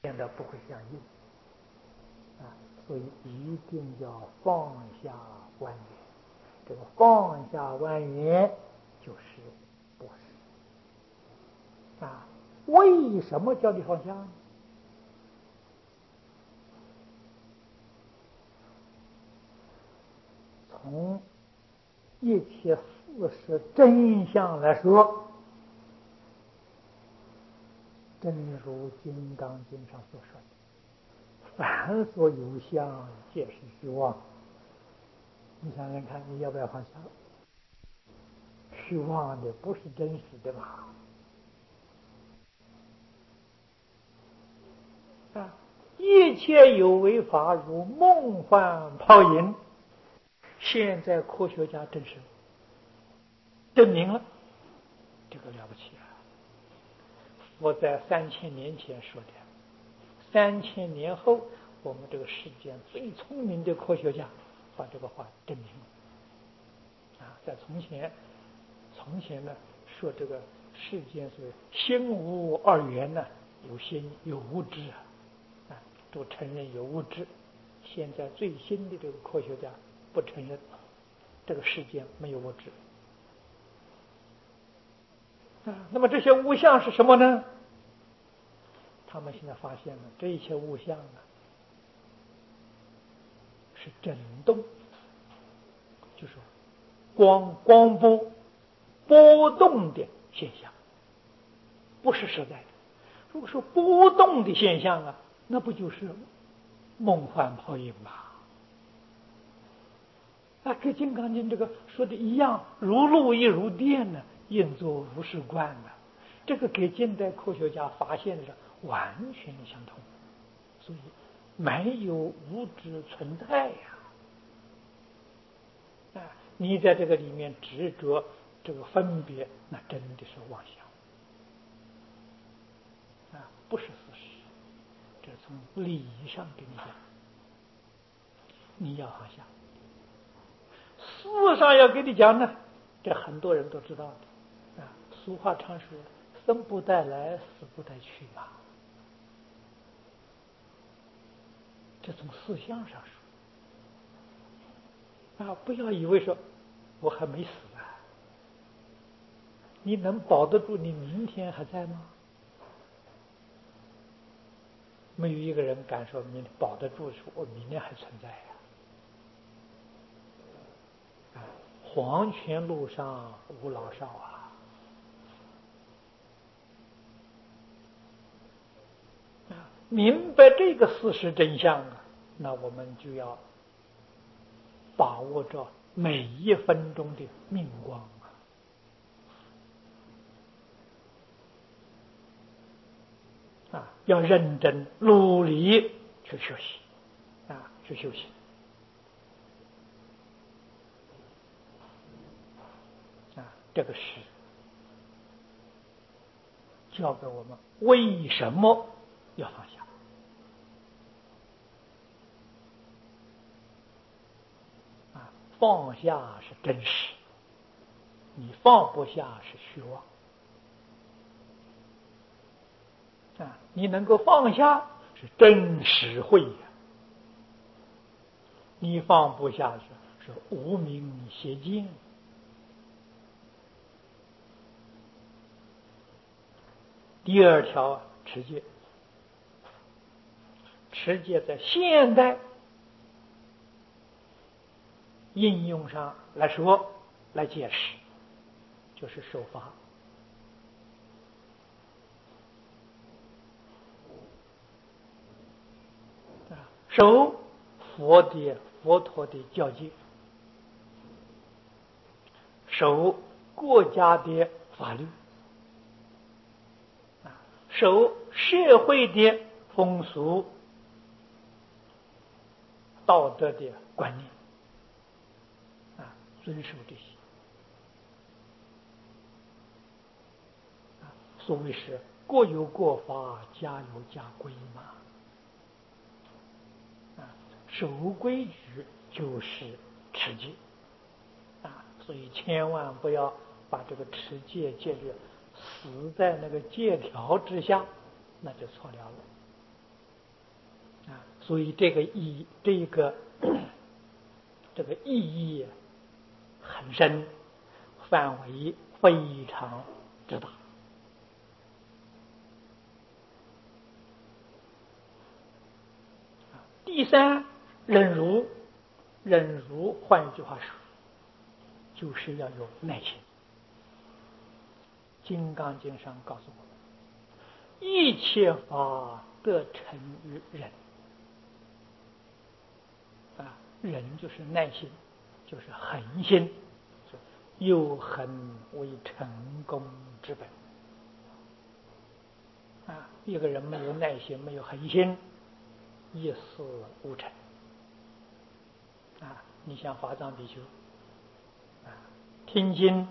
变得不会相应所以一定要放下万缘。这个放下万缘就是布施为什么叫你放下呢？从一切事实真相来说，正如《金刚经》上所说的，凡所有相，皆是虚妄。你想想看，你要不要放下？虚妄的不是真实的嘛？一切有为法如梦幻泡影。现在科学家证明了，这个了不起我在3000年前说的，3000年后，我们这个世界最聪明的科学家把这个话证明了。在从前呢，说这个世界是心无二元呢，有心有物质都承认有物质。现在最新的这个科学家不承认这个世界没有物质那么这些物象是什么呢？他们现在发现了，这一切物象是振动，就是光波动的现象，不是实在的。如果说波动的现象那不就是梦幻泡影吗？跟《金刚经》这个说的一样，如露亦如电呢，应作如是观这个给近代科学家发现的完全相同，所以没有物质存在你在这个里面执着这个分别，那真的是妄想不是事实。这从理义上给你讲，你要放下。事上要给你讲呢，这很多人都知道的俗话常说，生不带来，死不带去嘛。这从思想上说不要以为说我还没死你能保得住你明天还在吗？没有一个人敢说明保得住，说我明天还存在黄泉路上无老少明白这个事实真相那我们就要把握着每一分钟的命光要认真努力去学习去修行这个是教给我们为什么要放下放下是真实，你放不下是虚妄你能够放下是真实慧你放不下是无明邪见。第二条持戒，持戒在现代应用上来说来解释，就是守法守佛陀的教戒，守国家的法律守社会的风俗道德的观念遵守这些所谓是国有国法，家有家规嘛守规矩就是持戒所以千万不要把这个持戒戒律死在那个戒条之下，那就错了所以这个这个意义很深，范围非常之大。第三，忍辱，忍辱换一句话说，就是要有耐心。金刚经上告诉我们，一切法得成于忍。忍就是耐心，就是恒心，有恒为成功之本。一个人没有耐心，没有恒心，一事无成。你像法藏比丘，听经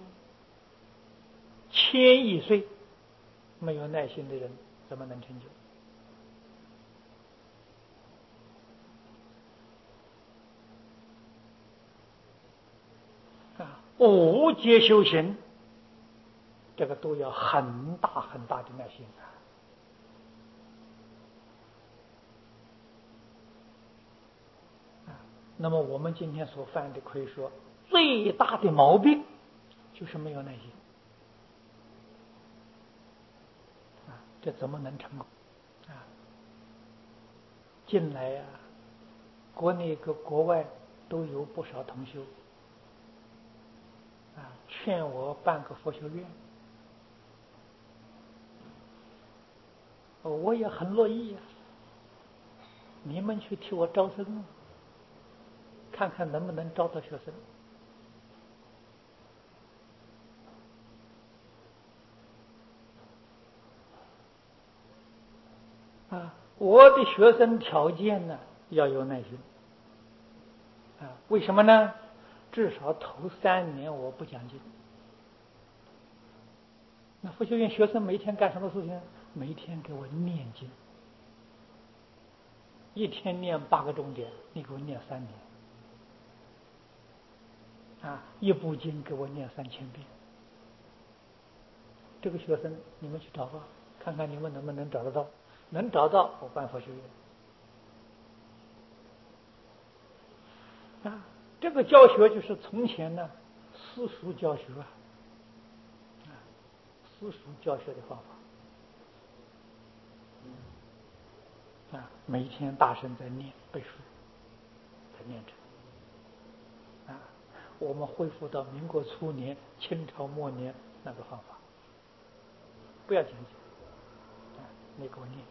千亿岁，没有耐心的人怎么能成就？无节修行，这个都要很大很大的耐心。那么我们今天所犯的，可以说最大的毛病就是没有耐心。这怎么能成功？近来国内跟国外都有不少同修劝我办个佛学院，我也很乐意你们去替我招生，看看能不能招到学生。我的学生条件呢要有耐心为什么呢？至少头3年我不讲经。那佛学院学生每天干什么事情？每天给我念经，一天念8个钟点，你给我念3年一部经给我念3000遍。这个学生你们去找吧，看看你们能不能找得到。能找到我办佛学院这个教学就是从前呢私塾教学私塾教学的方法每天大声在念背书，在念着我们恢复到民国初年、清朝末年那个方法，不要讲解你给我念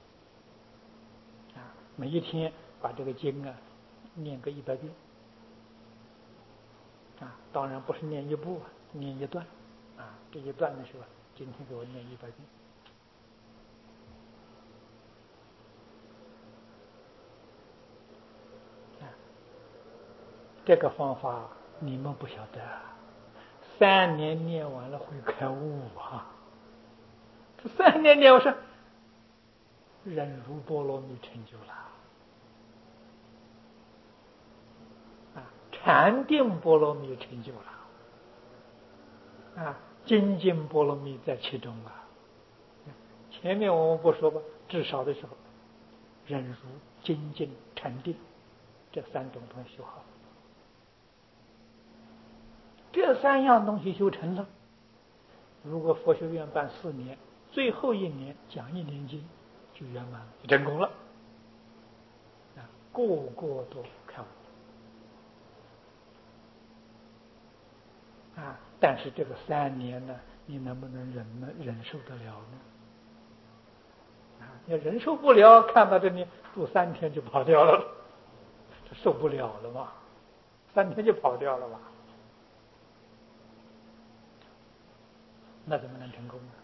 每一天把这个经念个100遍当然不是念一部念一段这一段的时候今天给我念100遍这个方法你们不晓得3年念完了会开悟这3年念完是忍辱波罗蜜成就了禅定波罗蜜成就了精进波罗蜜在其中前面我们不说吧，至少的时候忍辱、精进、禅定这3种东西修好，这3样东西修成了，如果佛学院办4年，最后1年讲1年经就圆满了，就成功了个个都开悟但是这个3年呢，你能不能忍受得了呢？你忍受不了，看到这里住3天就跑掉了，这受不了了嘛，3天就跑掉了吧，那怎么能成功呢？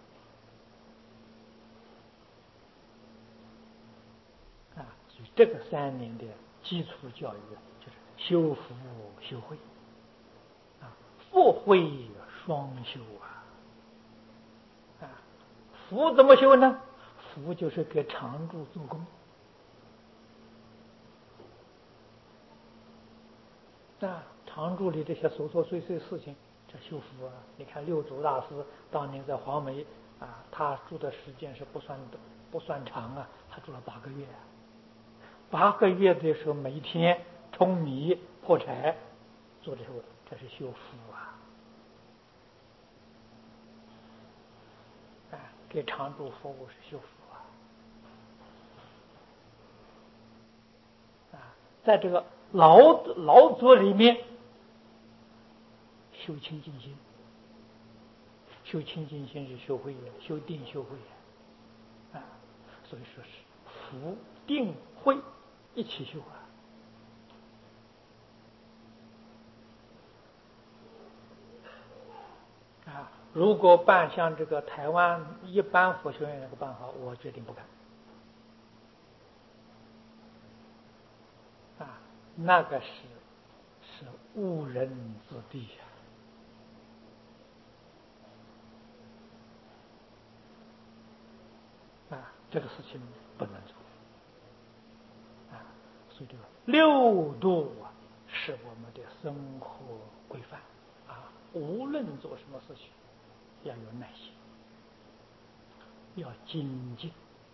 所以这个3年的基础教育就是修福修慧福慧双修福怎么修呢？福就是给常住做工常住里这些琐琐碎碎事情，这修福你看六祖大师当年在黄梅他住的时间是不算长他住了8个月 8个月的时候，每天舂米破柴，做这个，这是修福啊！给常住服务是修福在这个劳作里面修清净心，修清净心是修慧眼，修定修慧眼所以说是福定慧一起修如果办像这个台湾一般佛学院那个办好，我决定不干那个是误人子弟这个事情不能做所以这个六度是我们的生活规范无论做什么事情要有耐心，要精进，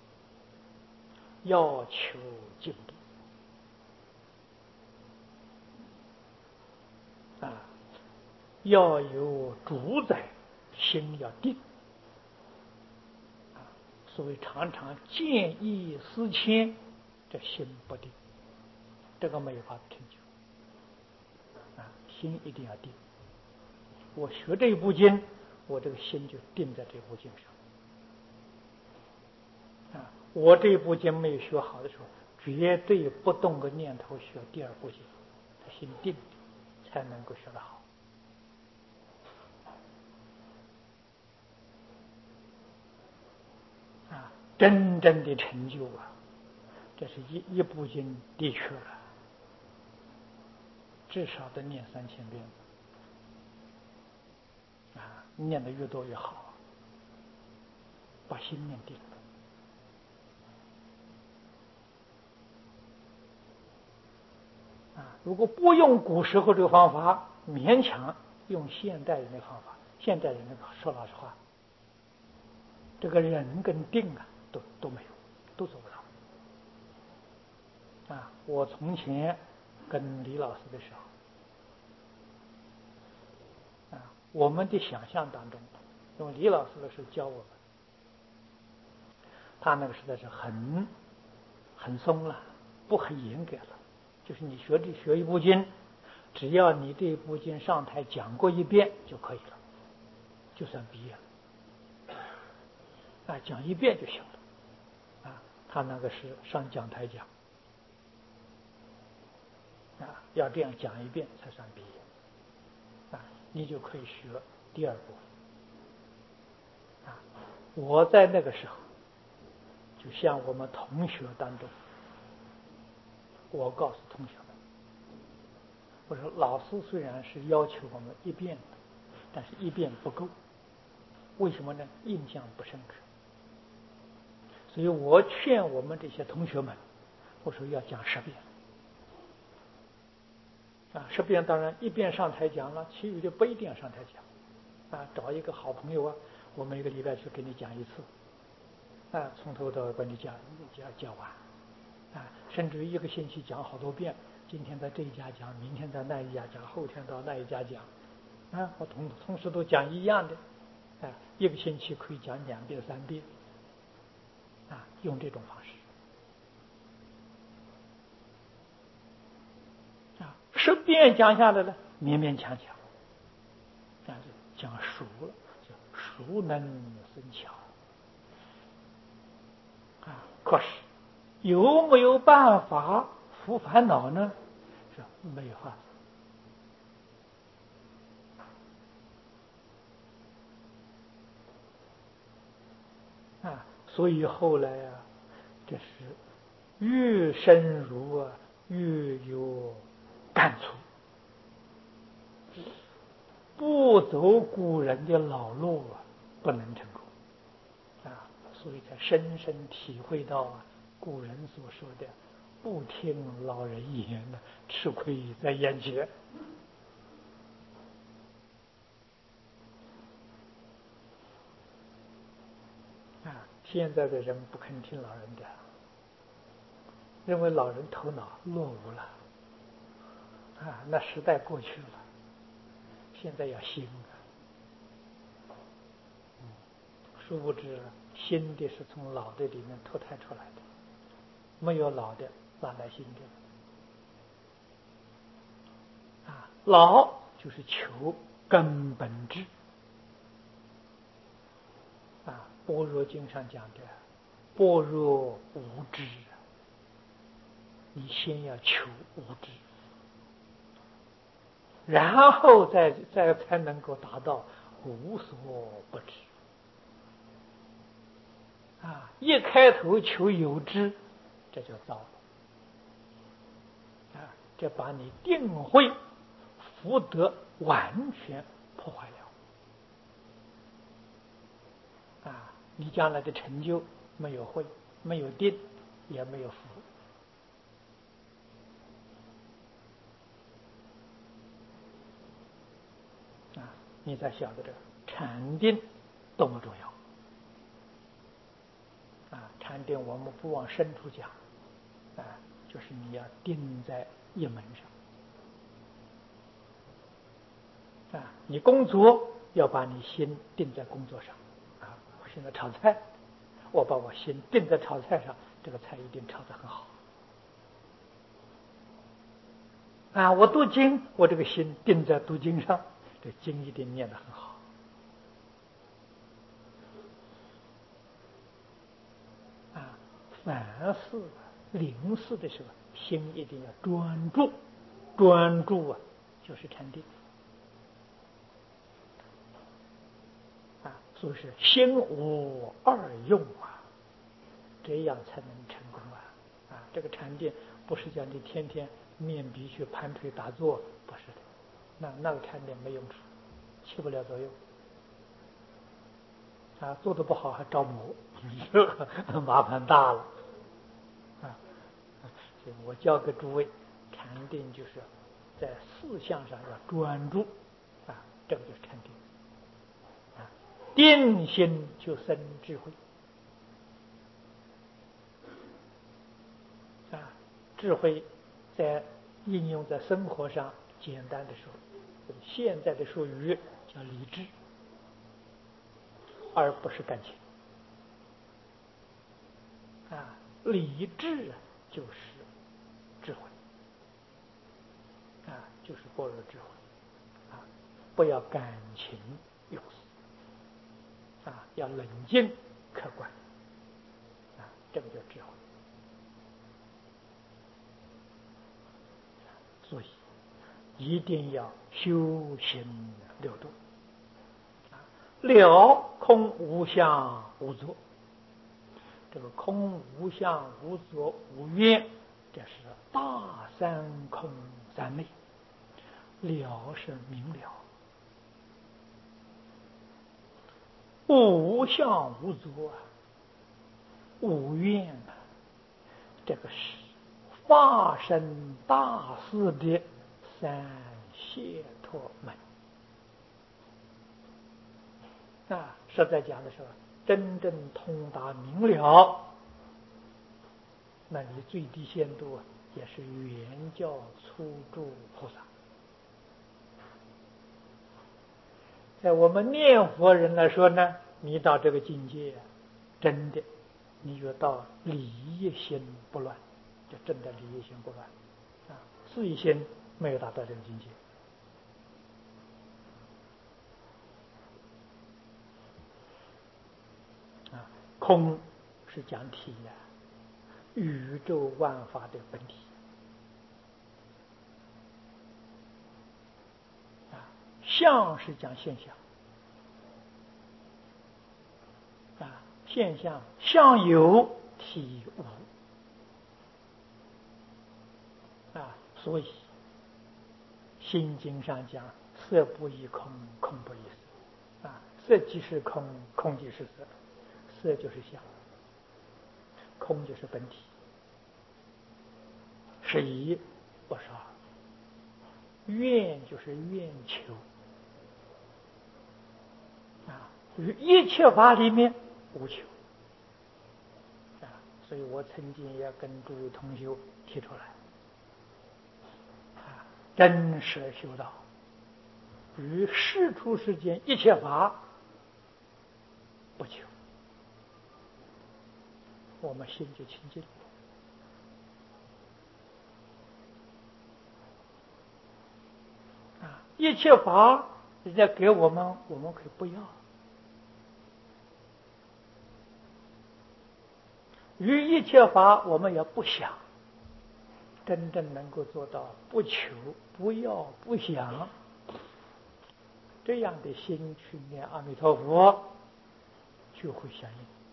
要求进步要有主宰，心要定所谓常常见异思迁，这心不定，这个没有法成就心一定要定。我学这一部经，我这个心就定在这部经上我这一部经没有学好的时候，绝对不动个念头学第二部经，他心定才能够学得好真正的成就这是一部经的确至少得念3000遍念得越多越好把心念定如果不用古时候这个方法，勉强用现代人的方法，现代人说老实话，这个人跟定都没有，都做不到我从前跟李老师的时候我们的想象当中，因为李老师的时候教我们，他那个时代是很松了，不很严格了，就是你学一部经，只要你这一部经上台讲过一遍就可以了，就算毕业了讲一遍就行了他那个是上讲台讲要这样讲一遍才算毕业你就可以学第二部我在那个时候就像我们同学当中，我告诉同学们，我说老师虽然是要求我们一遍的，但是一遍不够，为什么呢？印象不深刻。所以我劝我们这些同学们，我说要讲10遍10遍当然一遍上台讲了，其余就不一定要上台讲找一个好朋友我每个礼拜去给你讲一次从头到尾把你讲完甚至于一个星期讲好多遍，今天在这一家讲，明天在那一家讲，后天到那一家讲我同时都讲一样的一个星期可以讲2遍3遍用这种方式10遍讲下来了，勉勉强强讲熟了，就熟能生巧可是有没有办法除烦恼呢？是没有办法所以后来这是越深入越有感触，不走古人的老路不能成功所以才深深体会到古人所说的不听老人言吃亏在眼前现在的人不肯听老人的认为老人头脑落伍了，那时代过去了，现在要新的。殊不知新的是从老的里面脱胎出来的，没有老的哪来新的？老就是求根本智。般若经上讲的般若无知，你先要求无知，然后才能够达到无所不知。一开头求有知，这就糟了。这把你定慧福德完全破坏了。你将来的成就没有慧，没有定，也没有福。你才晓得这个禅定多么重要。禅定我们不往深处讲，就是你要定在一门上。你工作要把你心定在工作上。我现在炒菜，我把我心定在炒菜上，这个菜一定炒得很好。我读经，我这个心定在读经上，这经一定念得很好。凡事临事的时候，心一定要专注，专注就是禅定。所以是心无二用这样才能成功这个禅定不是叫你天天面壁去盘腿打坐，不是的，那个禅定没用处，起不了作用。做得不好还着魔，麻烦大了。我教给诸位，禅定就是在四项上要专注，这个就是禅定。定心就生智慧。智慧在应用在生活上，简单的说，现在的术语叫理智，而不是感情。理智就是智慧，就是般若智慧。不要感情用事，要冷静客观，这个叫智慧。所以一定要修行六度，了空无相无作。这个空无相无作无愿，这是大三空三昧。了是明了，无相无作无愿这个是发生大事的三解脱门。实在讲的时候，真正通达明了，那你最低限度也是原教初住菩萨。在我们念佛人来说呢，你到这个境界，真的你就到理一心不乱，就真的理一心不乱。事一心没有达到这个境界。空是讲体宇宙万法的本体。相是讲现象。现象相有体无。所以心经上讲色不异空，空不异色。色即是空，空即是色。色就是相，空就是本体。是一不是二。愿就是愿求。于一切法里面无求。 所以我曾经也跟诸位同修提出来，真实修道与世出世间一切法不求，我们心就清净。一切法人家给我们，我们可以不要。于一切法我们也不想，真正能够做到不求、不要、不想，这样的心去念阿弥陀佛，就会相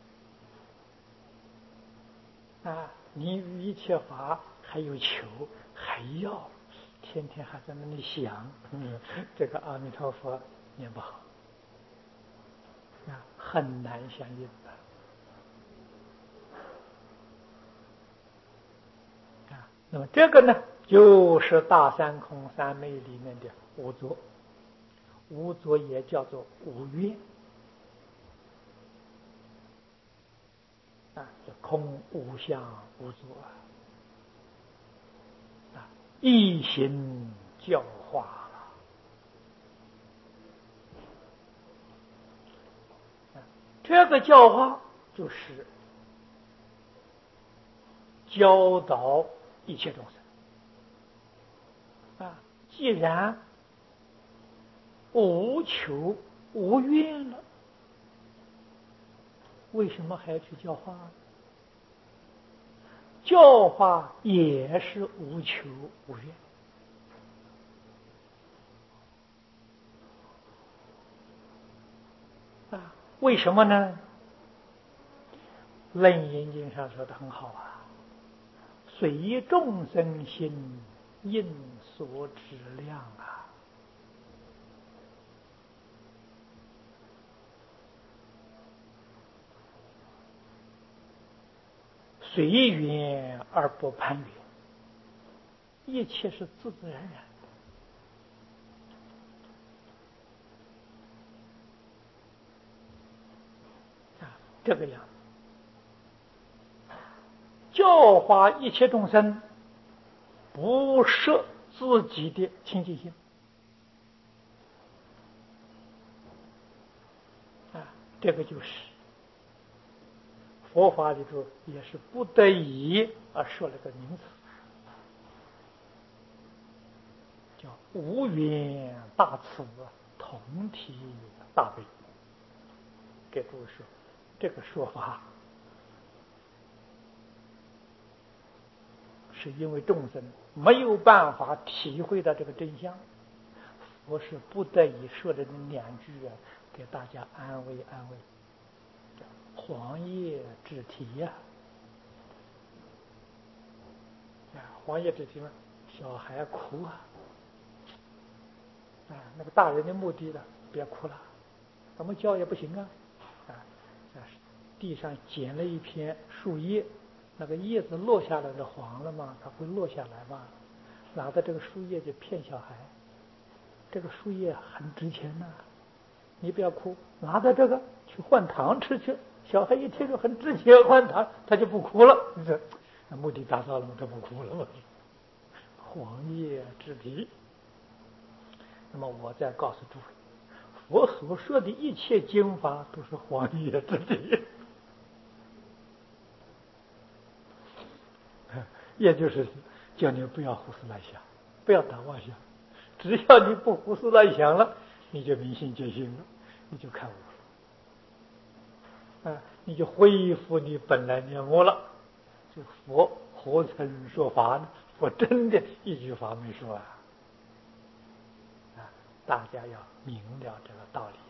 应。你于一切法还有求，还要，天天还在那里想，这个阿弥陀佛念不好，很难相应的。那么这个呢，就是大三空三昧里面的无作，无作也叫做无愿，这空无相无作一心教化了。这个教化就是教导一切众生既然无求无愿了，为什么还要去教化呢？教化也是无求无愿为什么呢？楞严经上说的很好随众生心，应所质量随缘而不攀缘，一切是自自然然这个样子。教化一切众生，不设自己的清净心这个就是佛法里头也是不得已而说了个名词，叫无缘大慈，同体大悲。给诸位说，这个说法是因为众生没有办法体会到这个真相，我是不得已说的2句给大家安慰安慰。黄叶之题黄叶之题嘛，小孩哭那个大人的目的呢，别哭了，怎么教也不行地上捡了一片树叶，那个叶子落下来的黄了嘛，它会落下来嘛，拿着这个树叶就骗小孩，这个树叶很值钱你不要哭，拿着这个去换糖吃去。小孩一听说很值钱换糖，他就不哭了，这目的达到了吗？他不哭了吗？黄叶之题。那么我再告诉诸位，我所说的一切经法都是黄叶之题，也就是叫你不要胡思乱想，不要打妄想，只要你不胡思乱想了，你就明心见性了，你就开悟了你就恢复你本来面目了。这佛何曾说法呢？佛真的一句法没说大家要明了这个道理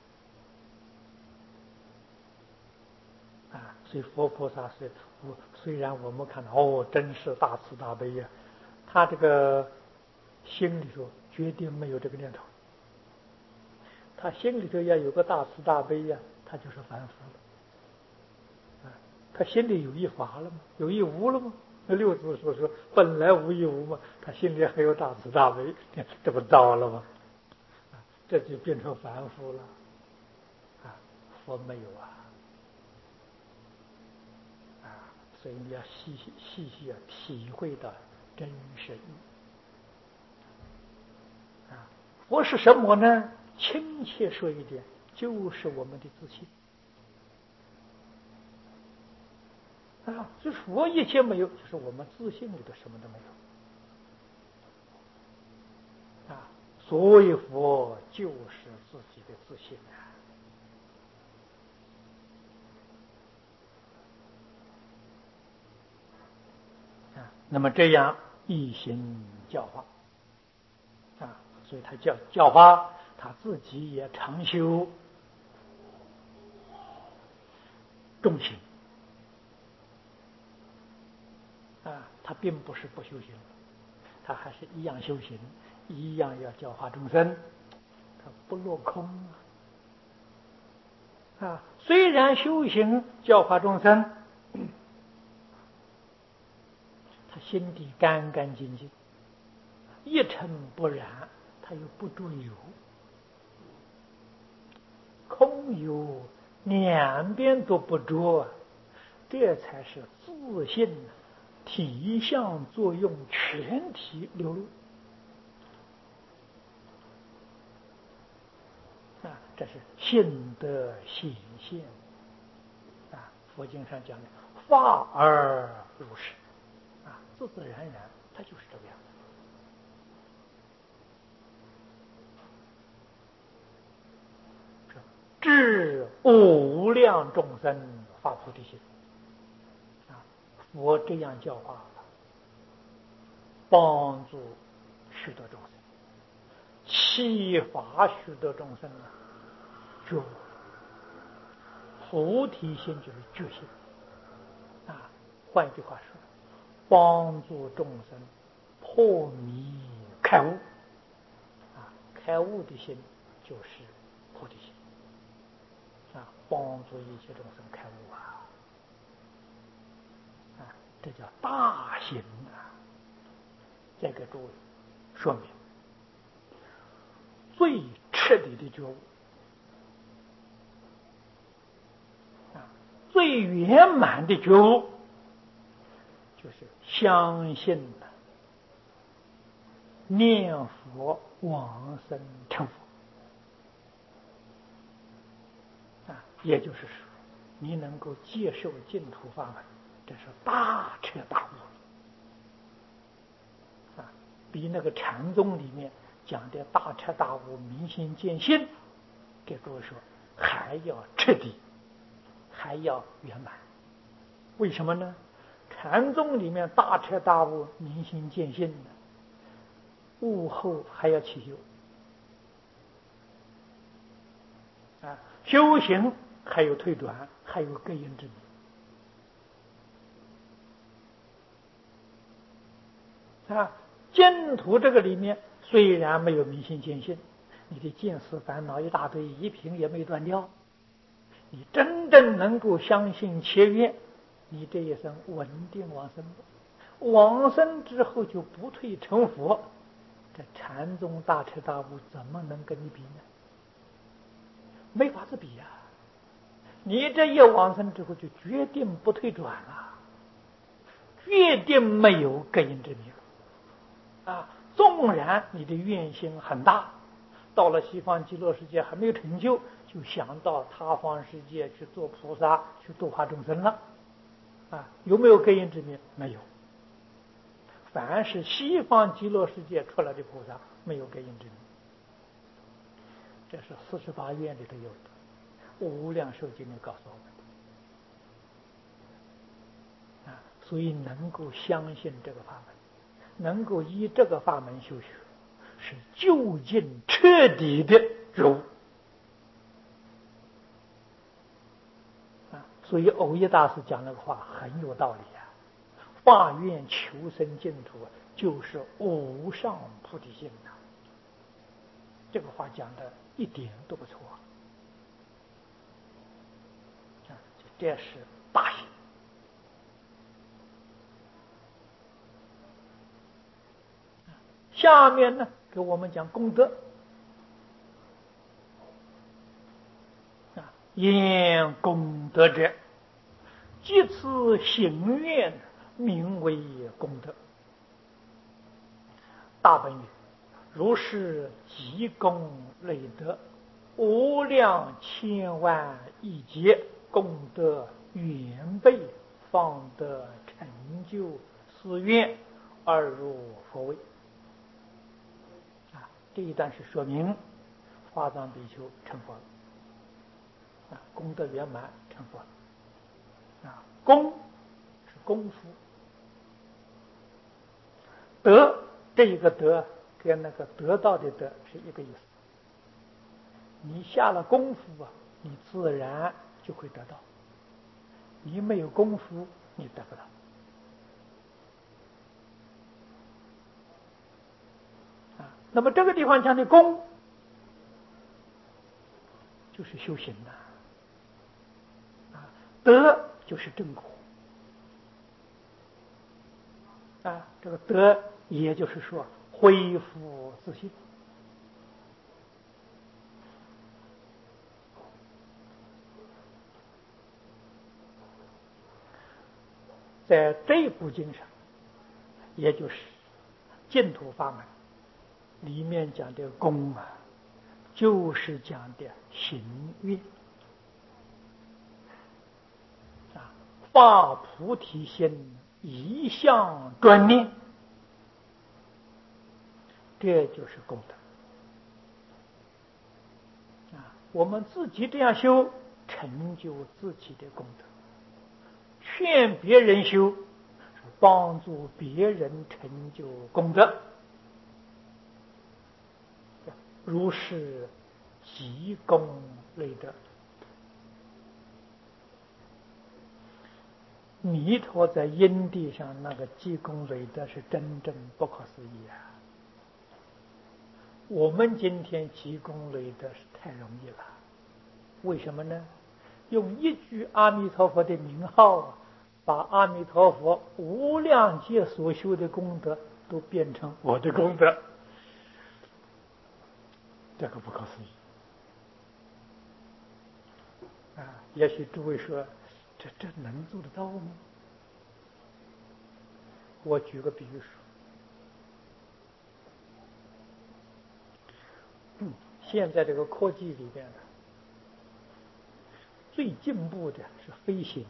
所以佛菩萨虽然我们看到真是大慈大悲他这个心里头绝对没有这个念头，他心里头要有个大慈大悲他就是凡夫了他心里有一法了吗？有一无了吗？那六祖所说本来无一无嘛，他心里还有大慈大悲，这不糟了吗？这就变成凡夫了佛没有所以你要细细体会到真实意啊。佛是什么呢？亲切说一点，就是我们的自信啊。就是佛一切没有，就是我们自信里头什么都没有啊。所以佛就是自己的自信啊。那么这样一行教化啊，所以他叫教化，他自己也常修重行啊，他并不是不修行，他还是一样修行，一样要教化众生，他不落空啊。虽然修行教化众生，他心底干干净净，一尘不染，他又不着有，空有两边都不着，这才是自信体相作用全体流露啊，这是性德显现啊。佛经上讲的化而如是啊，自自然然，它就是这个样子。治无量众生发菩提心啊，佛这样教化帮助许多众生，启发许多众生觉悟。菩提心就是觉心啊。换一句话说，帮助众生破迷开悟啊。开悟的心就是菩提心啊，帮助一切众生开悟啊，这叫大行啊。再给诸位说明，最彻底的觉悟啊，最圆满的觉悟，就是相信念佛往生成佛啊。也就是说，你能够接受净土法门，这是大彻大悟啊，比那个禅宗里面讲的大彻大悟、明心见性，给诸位说还要彻底，还要圆满。为什么呢？禅宗里面大彻大悟、明心见性的，悟后还要起修啊，修行还有退转，还有各因之迷啊。净土这个里面虽然没有明心见性，你的见思烦恼一大堆，一瓶也没断掉，你真正能够相信切愿，你这一生稳定往生，往生之后就不退成佛，这禅宗大彻大悟怎么能跟你比呢？没法子比呀。你这一往生之后就决定不退转了，决定没有各因之迷了啊。纵然你的愿心很大，到了西方极乐世界还没有成就，就想到他方世界去做菩萨，去度化众生了啊。有没有各因之迷？没有。凡是西方极乐世界出来的菩萨，没有各因之迷，这是48愿里头有的，无量寿经里告诉我们啊。所以能够相信这个法门，能够依这个法门修学，是究竟彻底的觉悟啊。所以藕益大师讲那个话很有道理啊。发愿求生净土，就是无上菩提心呐。这个话讲的一点都不错啊，这是大行。下面呢，给我们讲功德啊。言功德者， 即此行愿，名为功德。大本云：如是积功累德，无量千万亿劫，功德圆倍，方得成就此愿，而入佛位。这一段是说明法藏比丘成佛了，功德圆满成佛了。功是功夫，德这一个德跟那个得到的德是一个意思。你下了功夫你自然就会得到；你没有功夫，你得不到。那么这个地方讲的功，就是修行的，德就是正果。这个德，也就是说恢复自信。在这部经上，也就是净土法门里面讲的功就是讲的行愿发菩提心，一向专念，这就是功德。我们自己这样修，成就自己的功德；劝别人修，帮助别人成就功德。如是积功累德。弥陀在因地上那个积功累德是真正不可思议我们今天积功累德是太容易了，为什么呢？用一句阿弥陀佛的名号把阿弥陀佛无量劫所修的功德都变成我的功德，这个不可思议也许诸位说，这能做得到吗？我举个比喻说，现在这个科技里边最进步的是飞行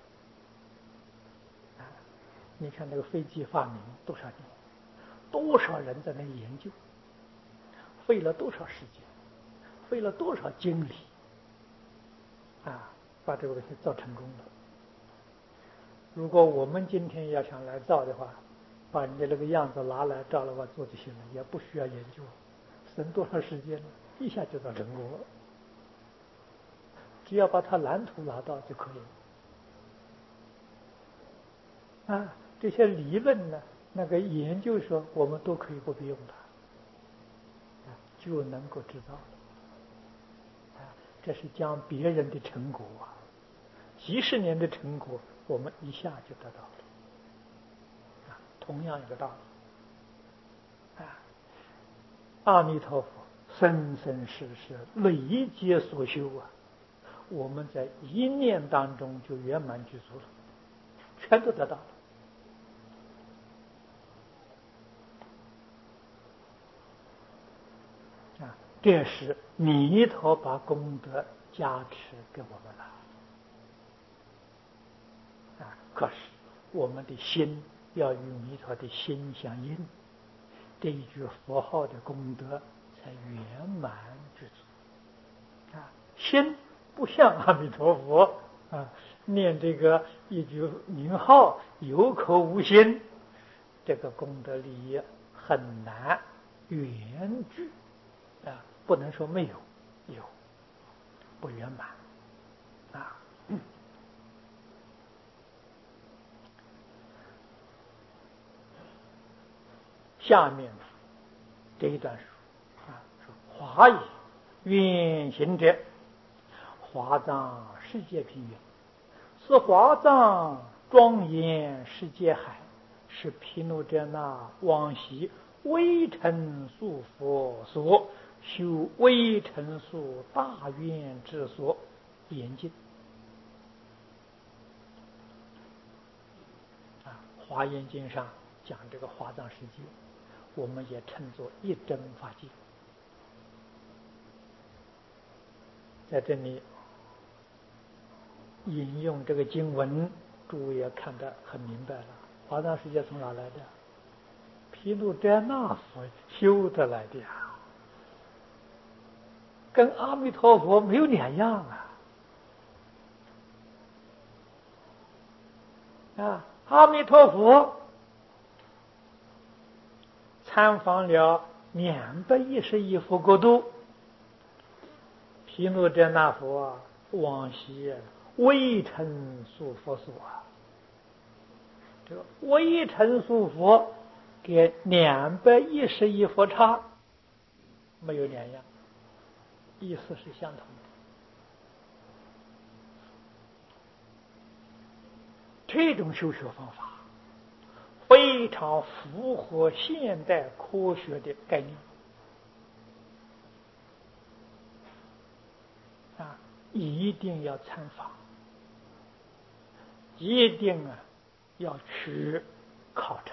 你看那个飞机发明多少年，多少人在那研究，费了多少时间，费了多少精力把这个东西造成功了。如果我们今天要想来造的话，把人家那个样子拿来照了做就行了，也不需要研究，省多少时间呢？一下就到成功了。只要把它蓝图拿到就可以了这些理论呢，那个研究说我们都可以不必用它就能够制造了这是将别人的成果几十年的成果我们一下就得到了同样一个道理阿弥陀佛生生世世累劫所修我们在一念当中就圆满具足了，全都得到了这是弥陀把功德加持给我们了可是我们的心要与弥陀的心相应，这一句佛号的功德才圆满具足心不像阿弥陀佛念这个一句名号有口无心，这个功德利益很难圆具不能说没有，有不圆满下面这一段说华也愿行者，华藏世界平原，是华藏庄严世界海，是毗卢遮那往昔微尘数佛所修微尘数大愿之所严禁华严经上讲这个华藏世界，我们也称作一真法界。在这里引用这个经文，诸位也看得很明白了。华藏世界从哪来的？毗卢遮那佛修得来的呀，跟阿弥陀佛没有两样啊！阿弥陀佛参访了211佛国土，毗卢遮那佛往昔微尘数佛所这个微尘数佛跟211佛刹没有两样，意思是相同的。这种修学方法非常符合现代科学的概念一定要参访，一定要去考察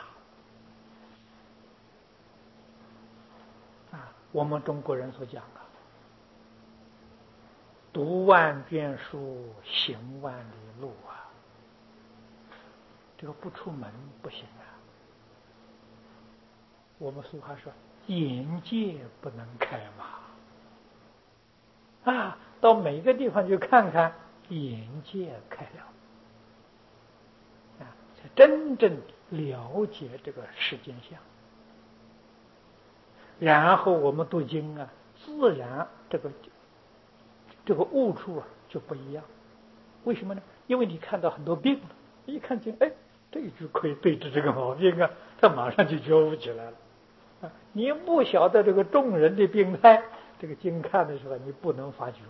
我们中国人所讲读万卷书，行万里路这个不出门不行我们俗话说，眼界不能开嘛到每个地方去看看，眼界开了才真正了解这个世间相。然后我们读经自然这个悟处就不一样。为什么呢？因为你看到很多病了，一看经，这一句可以对治这个毛病他马上就觉悟起来了你不晓得这个众人的病态，这个经看的时候你不能发觉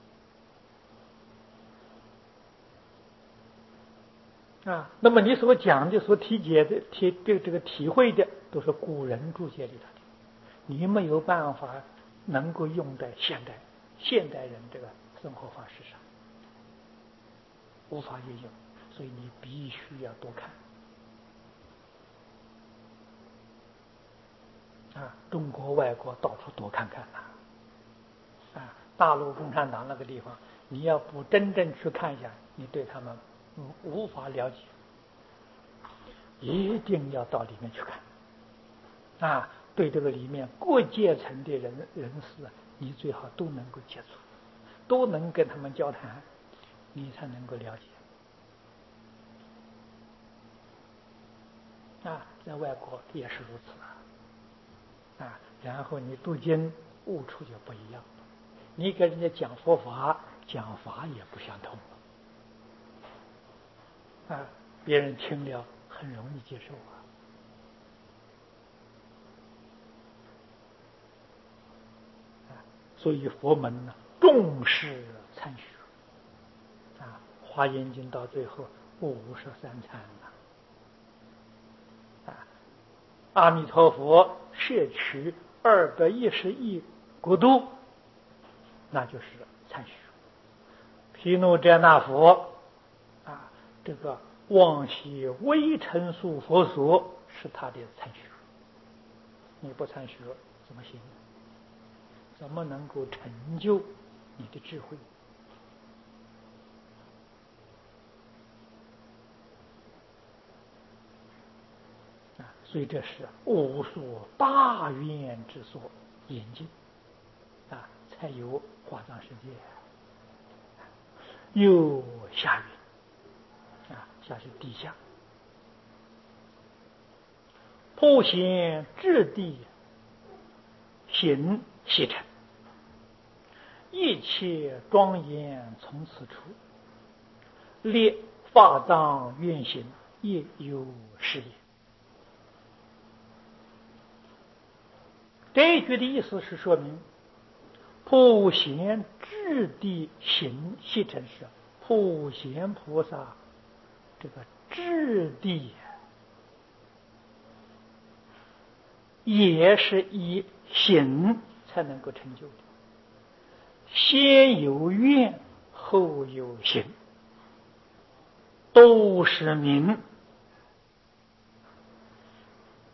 那么你所讲的、所体解的、这个体会的，都是古人注解里头的，你没有办法能够用在现代人这个生活方式上，无法运用，所以你必须要多看中国外国到处多看看大陆共产党那个地方，你要不真正去看一下，你对他们无法了解，一定要到里面去看对这个里面各阶层的人士你最好都能够接触，都能跟他们交谈，你才能够了解在外国也是如此然后你读经悟处就不一样，你跟人家讲佛法，讲法也不相同别人听了很容易接受所以佛门重视参学华严经到最后53参阿弥陀佛摄取210亿国土，那就是参学。毗卢遮那佛这个往昔微尘数佛所是他的参学，你不参学怎么行？怎么能够成就你的智慧所以这是无数大愿之所引进才有华藏世界又下云下是地下普贤智地行西尘，一切庄严从此处，列法藏愿行亦有是也。这一句的意思是说明普贤智地行西尘是普贤菩萨这个智地也是以行才能够成就的，先有愿后有行，都是名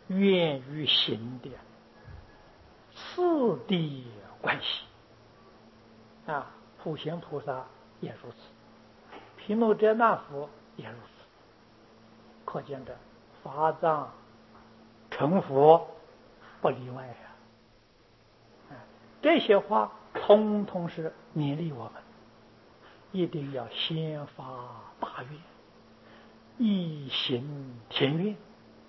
愿与行的次第关系啊。普贤菩萨也如此，毗卢遮那佛也如此，可见的法藏成佛不例外呀。这些话通通是勉励我们，一定要先发大愿，一行田愿